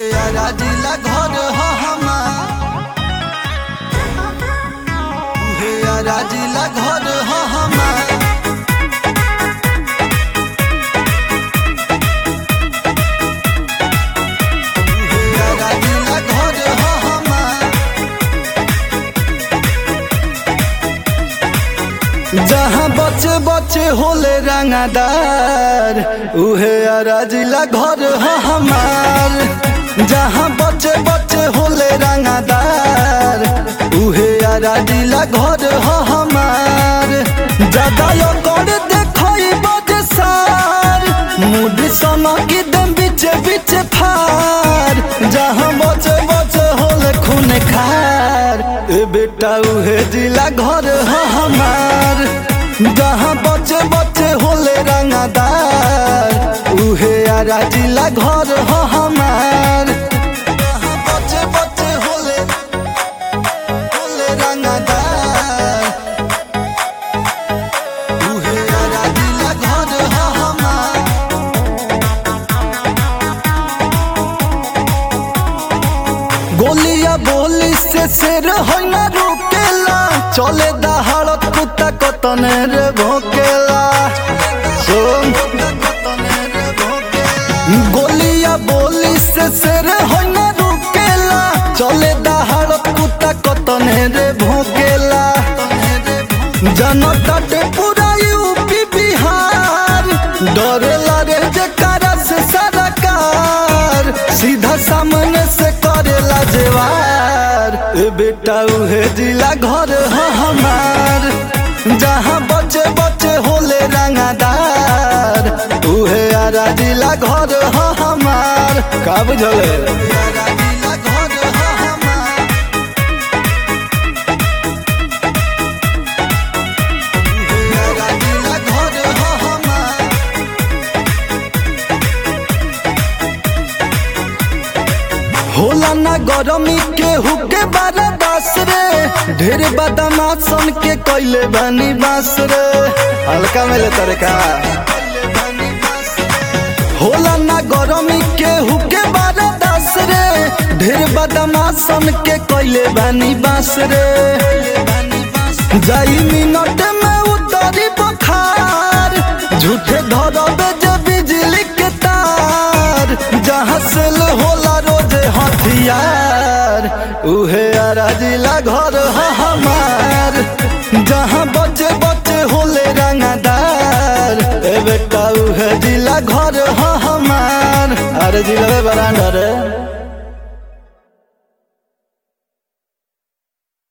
यारा जिला घर ह हमार उहे यारा जिला घर ह हमार उहे यारा जिला घर ह हमार जहाँ बच्चे बच्चे होले रंगदार उहे यारा जिला घर ह हमार जहाँ बच्चे बच्चे होले रंगदार उहे यारा जिला घर ह हमार ज्यादा कर देखई बजे सार मुड सना की दम बीचे बीचे फार जहाँ बच्चे बच्चे होले खून खार ए बेटा उहे जिला घर ह हमार जहाँ बच्चे बच्चे होले रंगदार उहे यारा जिला घर ह हमार जहाँ बच्चे बच्चे होले रंगदार उहे यारा जिला घर ह हमार गोलिया बोली से शेर होई ना रुकेला चले दहाड़त कुत्ता कतने रे भोकेला गोलिया बोली से शेर होई ना रुकेला चले दहाड़त कुत्ता कतने रे भोकेला जनता ते पूरा यूपी बिहार डरेला रे जकारा से सरकार सीधा सामने से करेला जेवार ए बेटा उहे जिला घर ह हमार जहाँ बच्चे बच्चे होले रंगदार उहे यारा जिला घर ह हमार का बुझले यारा जिला घर ह हमार उहे यारा जिला घर ह हमार होला ना गरमी के हुके बारदास रे ढेर बदमाशन के कैले बानी बास रे हल्का में ले तरका होला ना गरमी के हुके बारदास रे ढेर बदमाशन के कैले बानी बास रे जाई मिनट में उतरी बखार झूठे धरबे जे बिजली के तार जहाँ से होला रोजे हथियार उहे यारा जिला घर ह हमार जहाँ बच्चे बच्चे होले रंगदार ए बेटा उहे जिला घर ह हमार अरे जिला बरांडा रे।